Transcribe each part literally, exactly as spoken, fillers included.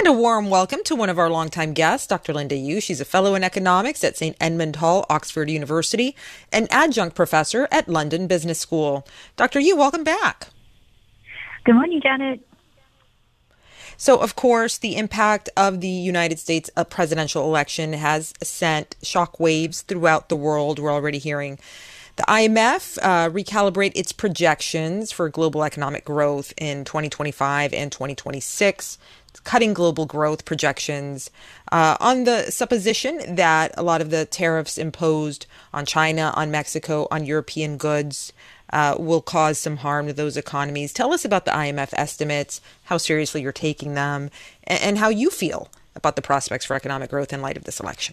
And a warm welcome to one of our longtime guests, Doctor Linda Yueh. She's a fellow in economics at Saint Edmund Hall, Oxford University, and adjunct professor at London Business School. Doctor Yueh, welcome back. Good morning, Janet. So, of course, the impact of the United States presidential election has sent shockwaves throughout the world. We're already hearing the I M F uh, recalibrate its projections for global economic growth in twenty twenty-five and twenty twenty-six, cutting global growth projections uh, on the supposition that a lot of the tariffs imposed on China, on Mexico, on European goods uh, will cause some harm to those economies. Tell us about the I M F estimates, how seriously you're taking them, and, and how you feel about the prospects for economic growth in light of this election.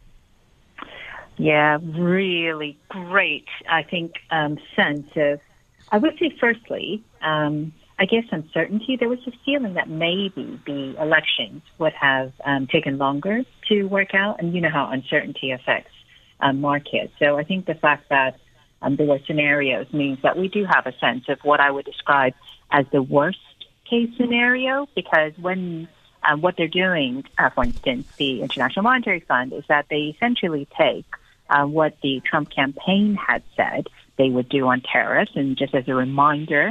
Yeah, really great, I think, um, sense of, I would say firstly, um, I guess uncertainty. There was a feeling that maybe the elections would have um, taken longer to work out, and you know how uncertainty affects um, markets. So I think the fact that um, there were scenarios means that we do have a sense of what I would describe as the worst case scenario, because when um, what they're doing, uh, for instance, the International Monetary Fund, is that they essentially take Uh, what the Trump campaign had said they would do on tariffs. And just as a reminder,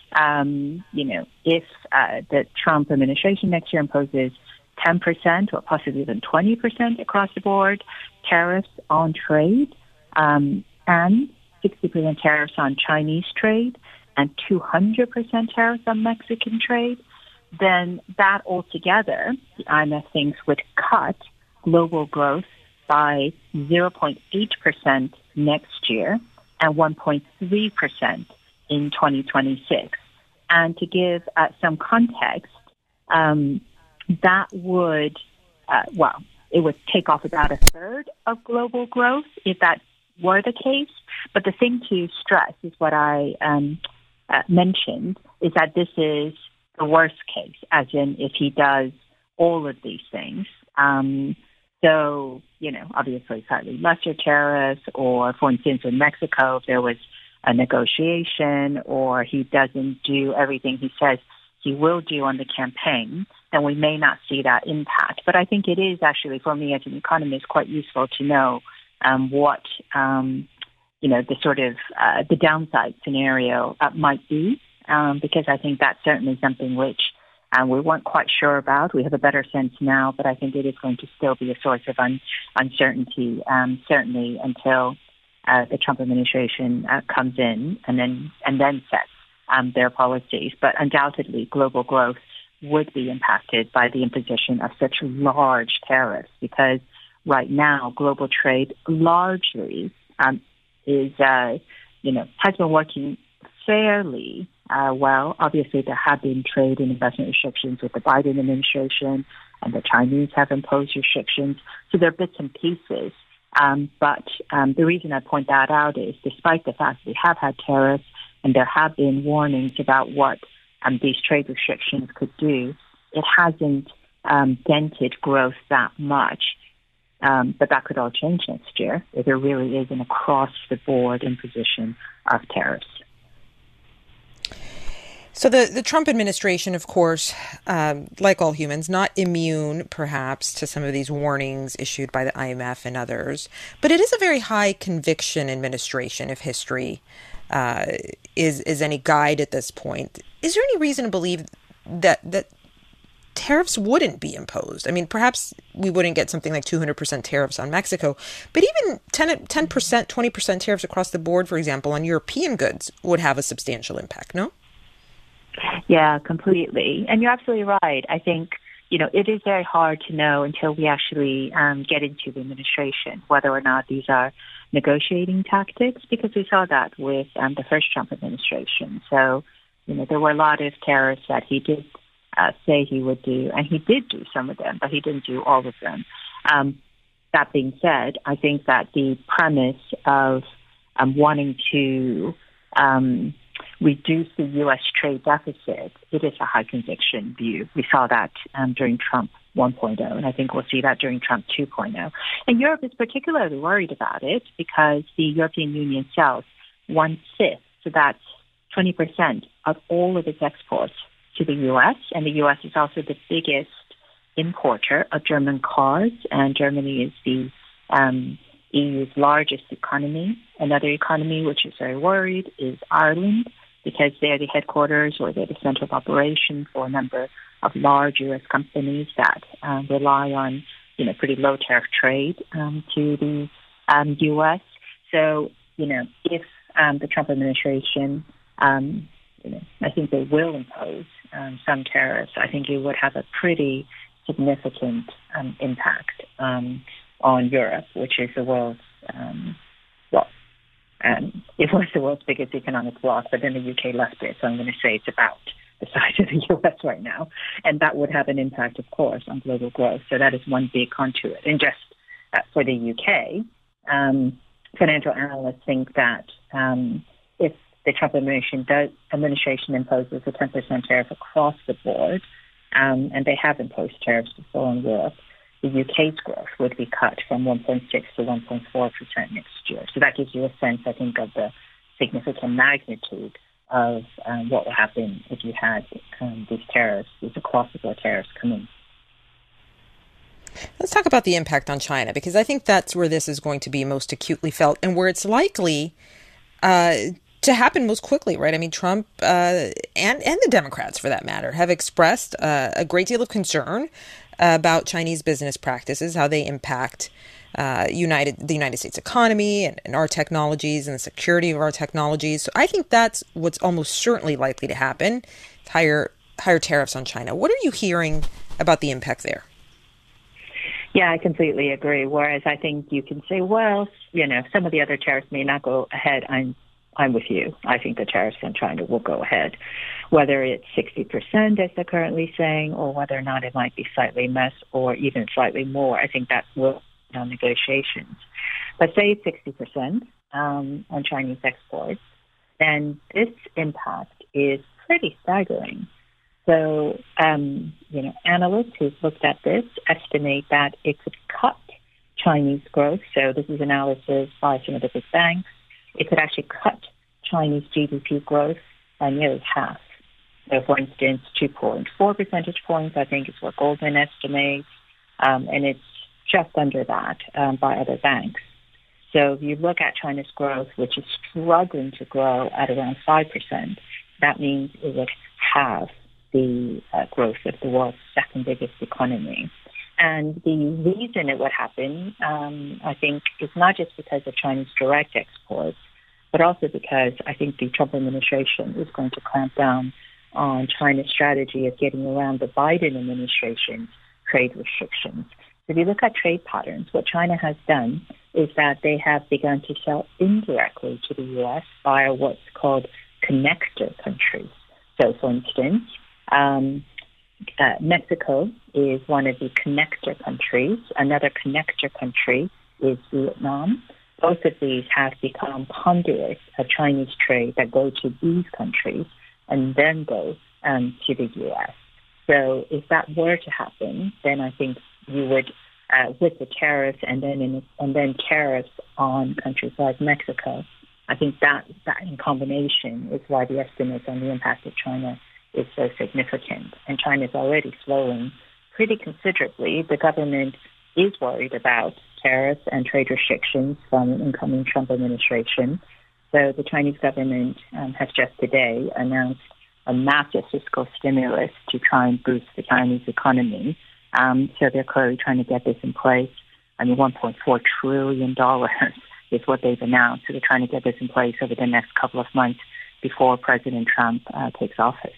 um, you know, if uh, the Trump administration next year imposes ten percent or possibly even twenty percent across the board tariffs on trade, um, and sixty percent tariffs on Chinese trade and two hundred percent tariffs on Mexican trade, then that altogether, the I M F thinks, would cut global growth by zero point eight percent next year and one point three percent in twenty twenty-six. And to give uh, some context, um, that would, uh, well, it would take off about a third of global growth if that were the case. But the thing to stress is what I um, uh, mentioned, is that this is the worst case, as in if he does all of these things. Um, So, you know, obviously slightly lesser tariffs, or for instance, in Mexico, if there was a negotiation or he doesn't do everything he says he will do on the campaign, then we may not see that impact. But I think it is actually, for me as an economist, quite useful to know um, what, um, you know, the sort of uh, the downside scenario uh, might be, um, because I think that's certainly something which And we weren't quite sure about. We have a better sense now, but I think it is going to still be a source of un- uncertainty, um, certainly until uh, the Trump administration uh, comes in and then and then sets um, their policies. But undoubtedly, global growth would be impacted by the imposition of such large tariffs, because right now global trade largely um, is, uh, you know, has been working fairly Uh, well. Obviously, there have been trade and investment restrictions with the Biden administration, and the Chinese have imposed restrictions. So there are bits and pieces. Um, but um, the reason I point that out is, despite the fact that we have had tariffs and there have been warnings about what um, these trade restrictions could do, it hasn't um, dented growth that much. Um, but that could all change next year if there really is an across-the-board imposition of tariffs. So the, the Trump administration, of course, um, like all humans, not immune, perhaps, to some of these warnings issued by the I M F and others. But it is a very high conviction administration, if history uh, is is any guide at this point. Is there any reason to believe that that tariffs wouldn't be imposed? I mean, perhaps we wouldn't get something like two hundred percent tariffs on Mexico, but even ten percent, twenty percent tariffs across the board, for example, on European goods would have a substantial impact, no? Yeah, completely. And you're absolutely right. I think, you know, it is very hard to know until we actually um, get into the administration whether or not these are negotiating tactics, because we saw that with um, the first Trump administration. So, you know, there were a lot of tariffs that he did uh, say he would do, and he did do some of them, but he didn't do all of them. Um, that being said, I think that the premise of um, wanting to um, reduce the U S trade deficit, it is a high conviction view. We saw that um, during Trump one point oh, and I think we'll see that during Trump two point oh. And Europe is particularly worried about it because the European Union sells one-fifth, so that's twenty percent of all of its exports to the U S, and the U S is also the biggest importer of German cars, and Germany is the um, E U's largest economy. Another economy which is very worried is Ireland, because they're the headquarters or they're the center of operation for a number of large U S companies that um, rely on, you know, pretty low tariff trade um, to the um, U S. So, you know, if um, the Trump administration, um, you know, I think they will impose um, some tariffs, I think it would have a pretty significant um, impact um, on Europe, which is the world's, um, well, um, it was the world's biggest economic bloc, but then the U K left it, so I'm going to say it's about the size of the U S right now. And that would have an impact, of course, on global growth. So that is one big contour. And just uh, for the U K, um, financial analysts think that um, if the Trump administration, does, administration imposes a ten percent tariff across the board, um, and they have imposed tariffs before in Europe, the U K's growth would be cut from one point six to one point four percent next year. So that gives you a sense, I think, of the significant magnitude of um, what would happen if you had um, these tariffs, these across-the-board tariffs coming. Let's talk about the impact on China, because I think that's where this is going to be most acutely felt and where it's likely uh, to happen most quickly, right? I mean, Trump uh, and, and the Democrats, for that matter, have expressed uh, a great deal of concern about Chinese business practices, how they impact uh, United the United States economy and, and our technologies and the security of our technologies. So I think that's what's almost certainly likely to happen, higher higher tariffs on China. What are you hearing about the impact there? Yeah, I completely agree. Whereas I think you can say, well, you know, some of the other tariffs may not go ahead. I'm I'm with you. I think the tariffs on China will go ahead, whether it's sixty percent as they're currently saying, or whether or not it might be slightly less or even slightly more. I think that will be on negotiations. But say it's sixty percent um, on Chinese exports, then this impact is pretty staggering. So, um, you know, analysts who've looked at this estimate that it could cut Chinese growth. So this is analysis by some of the big banks. It could actually cut Chinese G D P growth by nearly half. So, for instance, two point four percentage points, I think, is what Goldman estimates, um, and it's just under that um, by other banks. So if you look at China's growth, which is struggling to grow at around five percent, that means it would have the uh, growth of the world's second biggest economy. And the reason it would happen, um, I think, is not just because of Chinese direct exports, but also because I think the Trump administration is going to clamp down on China's strategy of getting around the Biden administration's trade restrictions. If you look at trade patterns, what China has done is that they have begun to sell indirectly to the U S via what's called connector countries. So, for instance, um, Uh, Mexico is one of the connector countries. Another connector country is Vietnam. Both of these have become conduits of Chinese trade that go to these countries and then go um, to the U S. So if that were to happen, then I think you would, uh, with the tariffs and then in, and then tariffs on countries like Mexico, I think that, that in combination is why the estimates on the impact of China is so significant. And China is already slowing pretty considerably. The government is worried about tariffs and trade restrictions from an incoming Trump administration. So the Chinese government um, has just today announced a massive fiscal stimulus to try and boost the Chinese economy. Um, so they're clearly trying to get this in place. I mean, one point four trillion dollars is what they've announced. So they're trying to get this in place over the next couple of months before President Trump uh, takes office.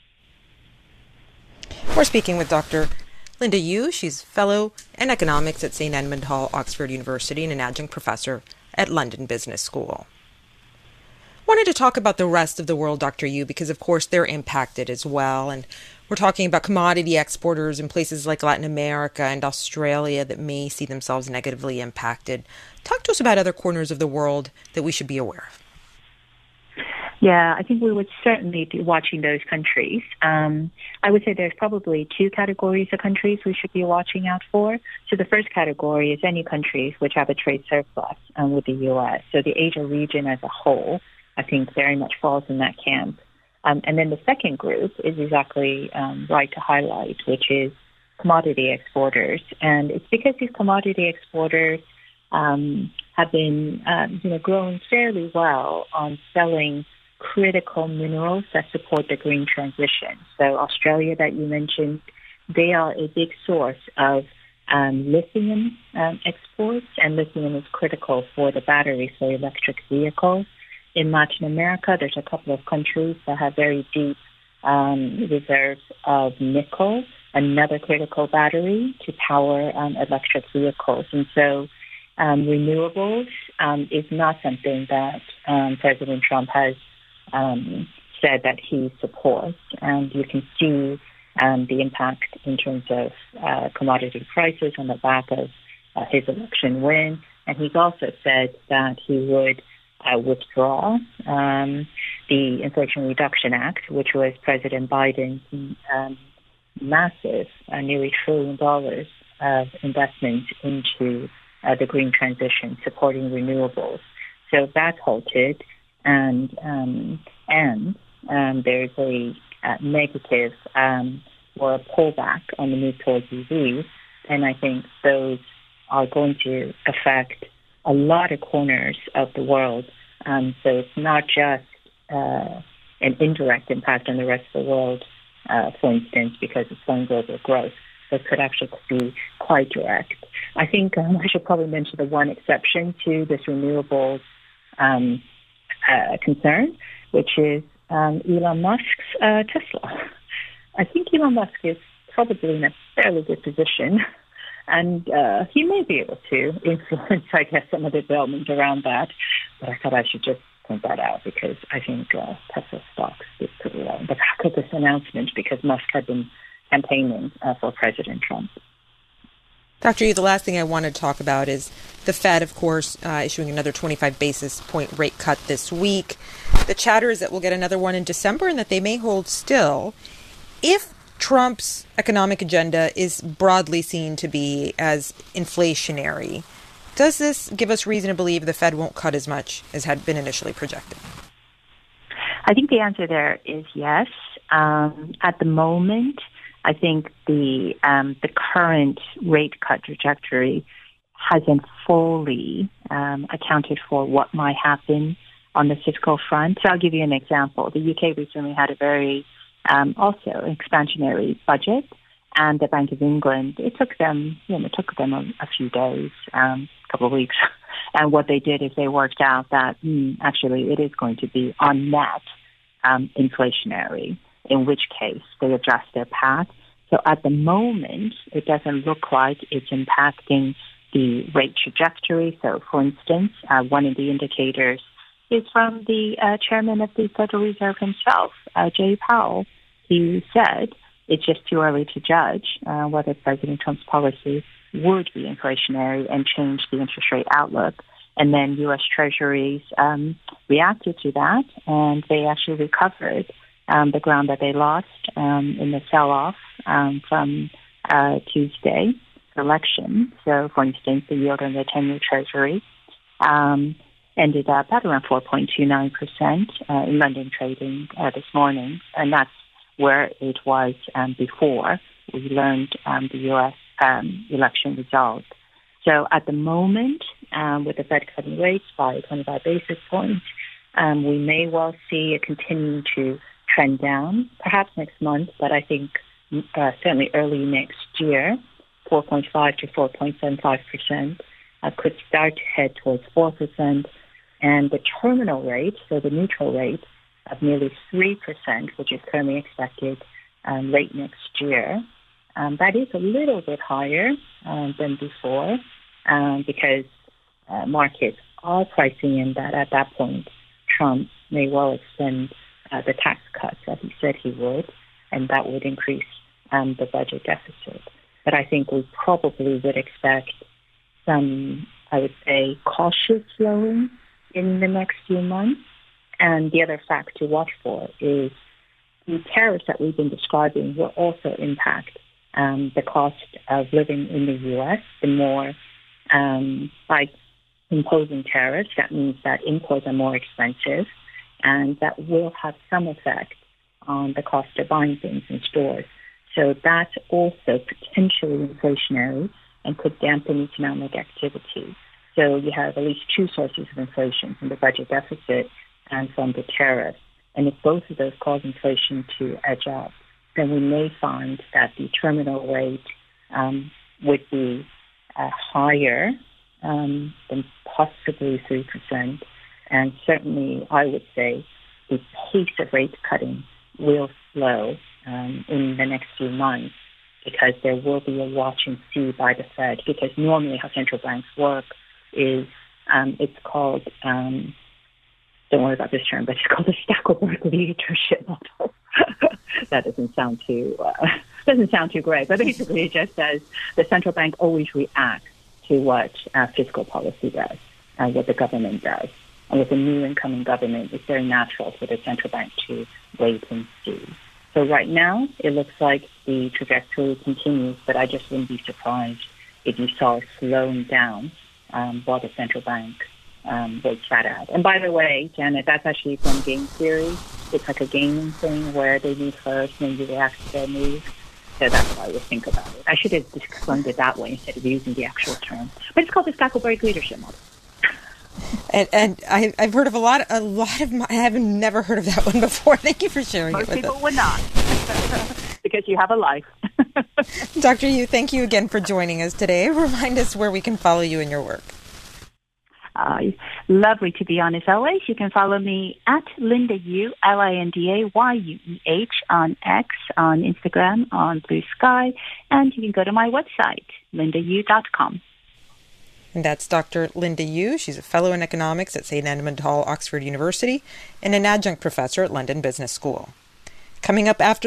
We're speaking with Doctor Linda Yueh. She's fellow in economics at Saint Edmund Hall, Oxford University, and an adjunct professor at London Business School. Wanted to talk about the rest of the world, Doctor Yueh, because of course they're impacted as well. And we're talking about commodity exporters in places like Latin America and Australia that may see themselves negatively impacted. Talk to us about other corners of the world that we should be aware of. Yeah, I think we would certainly be watching those countries. Um, I would say there's probably two categories of countries we should be watching out for. So the first category is any countries which have a trade surplus um, with the U S. So the Asia region as a whole, I think, very much falls in that camp. Um, and then the second group is exactly um, right to highlight, which is commodity exporters. And it's because these commodity exporters um, have been um, you know, growing fairly well on selling critical minerals that support the green transition. So Australia that you mentioned, they are a big source of um, lithium um, exports, and lithium is critical for the batteries for electric vehicles. In Latin America, there's a couple of countries that have very deep um, reserves of nickel, another critical battery to power um, electric vehicles. And so um, renewables um, is not something that um, President Trump has Um, said that he supports, and you can see um, the impact in terms of uh, commodity prices on the back of uh, his election win. And he's also said that he would uh, withdraw um, the Inflation Reduction Act, which was President Biden's um, massive, uh, nearly trillion dollars of investment into uh, the green transition, supporting renewables. So that's halted. And um, and um, there's a uh, negative um, or a pullback on the move towards E Vs, and I think those are going to affect a lot of corners of the world. Um, so it's not just uh, an indirect impact on the rest of the world, uh, for instance, because it's slowing global growth. It could actually be quite direct. I think um, I should probably mention the one exception to this renewables um Uh, concern, which is um, Elon Musk's uh, Tesla. I think Elon Musk is probably in a fairly good position, and uh, he may be able to influence, I guess, some of the development around that. But I thought I should just point that out because I think uh, Tesla stocks did pretty well on the back of this announcement because Musk had been campaigning uh, for President Trump. Doctor Yu, the last thing I want to talk about is the Fed, of course, uh, issuing another twenty-five basis point rate cut this week. The chatter is that we'll get another one in December and that they may hold still. If Trump's economic agenda is broadly seen to be as inflationary, does this give us reason to believe the Fed won't cut as much as had been initially projected? I think the answer there is yes. Um, at the moment, I think the um, the current rate cut trajectory hasn't fully um, accounted for what might happen on the fiscal front. So I'll give you an example. The U K recently had a very um, also expansionary budget, and the Bank of England, it took them, you know, it took them a, a few days, um, a couple of weeks, and what they did is they worked out that mm, actually it is going to be on net um, inflationary, in which case they adjust their path. So at the moment, it doesn't look like it's impacting the rate trajectory. So, for instance, uh, one of the indicators is from the uh, chairman of the Federal Reserve himself, uh, Jay Powell. He said it's just too early to judge uh, whether President Trump's policy would be inflationary and change the interest rate outlook. And then U S Treasuries um, reacted to that, and they actually recovered Um, the ground that they lost um, in the sell-off um, from uh, Tuesday election. So, for instance, the yield on the ten-year Treasury um, ended up at around four point two nine percent uh, in London trading uh, this morning, and that's where it was um, before we learned um, the U S um, election result. So, at the moment, um, with the Fed cutting rates by twenty-five basis points, um, we may well see it continue to trend down, perhaps next month, but I think uh, certainly early next year, four point five to four point seven five percent uh, could start to head towards four percent. And the terminal rate, so the neutral rate of nearly three percent, which is currently expected um, late next year, um, that is a little bit higher um, than before um, because uh, markets are pricing in that at that point Trump may well extend Uh, the tax cuts that he said he would, and that would increase um, the budget deficit. But I think we probably would expect some, I would say, cautious slowing in the next few months. And the other fact to watch for is the tariffs that we've been describing will also impact um, the cost of living in the U S. The more um, by imposing tariffs, that means that imports are more expensive, and that will have some effect on the cost of buying things in stores. So that's also potentially inflationary and could dampen economic activity. So you have at least two sources of inflation, from the budget deficit and from the tariffs. And if both of those cause inflation to edge up, then we may find that the terminal rate um, would be uh, higher um, than possibly three percent. And certainly, I would say, the pace of rate cutting will slow um, in the next few months, because there will be a watch and see by the Fed. Because normally how central banks work is um, it's called, um, don't worry about this term, but it's called the Stackelberg leadership model. That doesn't sound too uh, doesn't sound too great, but basically it just says the central bank always reacts to what uh, fiscal policy does, uh, what the government does. And with a new incoming government, it's very natural for the central bank to wait and see. So right now, it looks like the trajectory continues, but I just wouldn't be surprised if you saw it slowing down um, while the central bank um, waits that out. And by the way, Janet, that's actually from game theory. It's like a gaming thing where they move first and then you react to their move. So that's how I would think about it. I should have explained it that way instead of using the actual term. But it's called the Stackelberg leadership model. And, and I, I've heard of a lot, a lot of. My, I have never heard of that one before. Thank you for sharing Most it with us. Most people would not, because you have a life. Doctor Yu, thank you again for joining us today. Remind us where we can follow you in your work. Uh, lovely to be on as always. You can follow me at Linda Yu, L I N D A Y U E H, on X, on Instagram, on Blue Sky, and you can go to my website, linda yu dot com. And that's Doctor Linda Yu. She's a fellow in economics at Saint Edmund Hall, Oxford University, and an adjunct professor at London Business School. Coming up after